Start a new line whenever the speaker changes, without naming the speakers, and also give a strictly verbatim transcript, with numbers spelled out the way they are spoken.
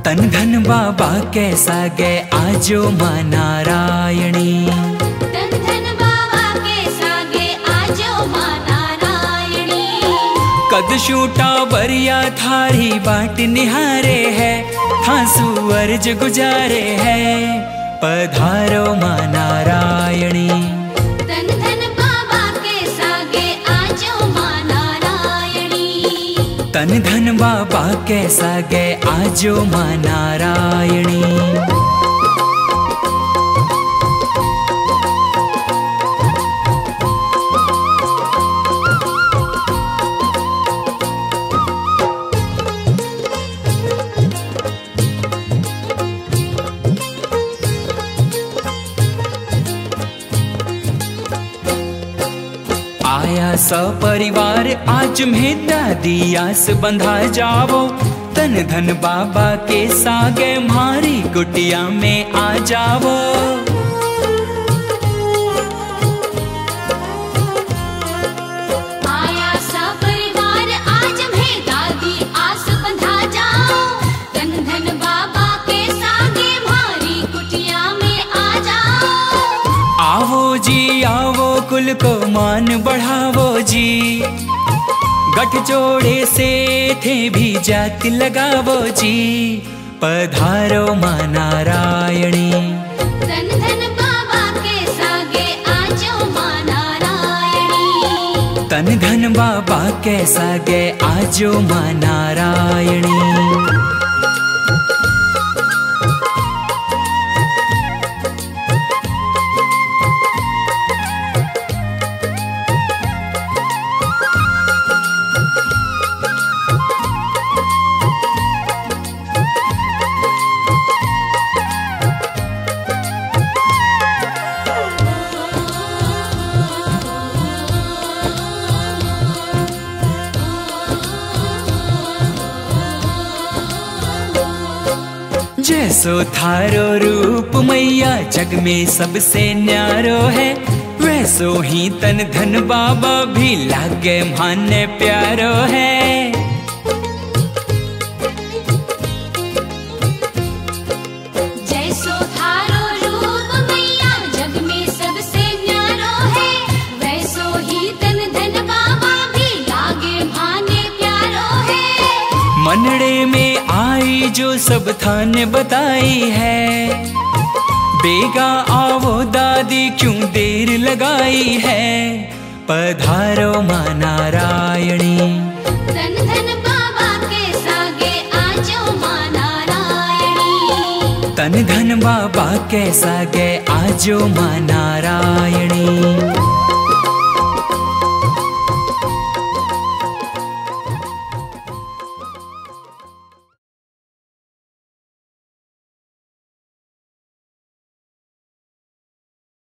तन धन बाबा कैसा गए आजो माँ नारायणी।
तन धन बाबा कैसा गए आजो माँ नारायणी।
कद शूटा बरिया थारी बाट निहारे है, थांसु अर्ज गुजारे है, पधारो माँ नारायणी।
तन धन बाबा कैसा गए आजो माँ नारायणी।
तन धन बाबा कैसा गए आजो माँ नारायणी। आया सपरिवार आज में दादी आस बंधा जावो, तन धन बाबा के सागे मारी कुटिया में आ जावो।
आया सपरिवार आज में दादी आस बंधा जाओ, तन धन बाबा के सागे मारी कुटिया में आ जाओ।
आवो जी आवो कुल को मान बढ़ावो जी, गठजोड़े से थे भी जाति लगावो जी, पधारो माँ नारायणी।
तन धन बाबा के सागे आजो माँ नारायणी।
तन धन बाबा कैसा गए आजो माँ नारायणी। जैसो थारो रूप मैया जग में सबसे न्यारो है, वैसो ही तन धन बाबा भी लागे माने प्यारो है।
जैसो थारो रूप मैया जग में सबसे न्यारो है, वैसो ही तन धन बाबा भी लागे भाने प्यारो है।
मनड़े में आई जो सब थाने बताई है, बेगा आवो दादी क्यों देर लगाई है, पधारो माँ नारायणी।
तन धन बाबा के सागे आजो माँ नारायणी।
तन धन बाबा कैसा गए आजो माँ नारायणी।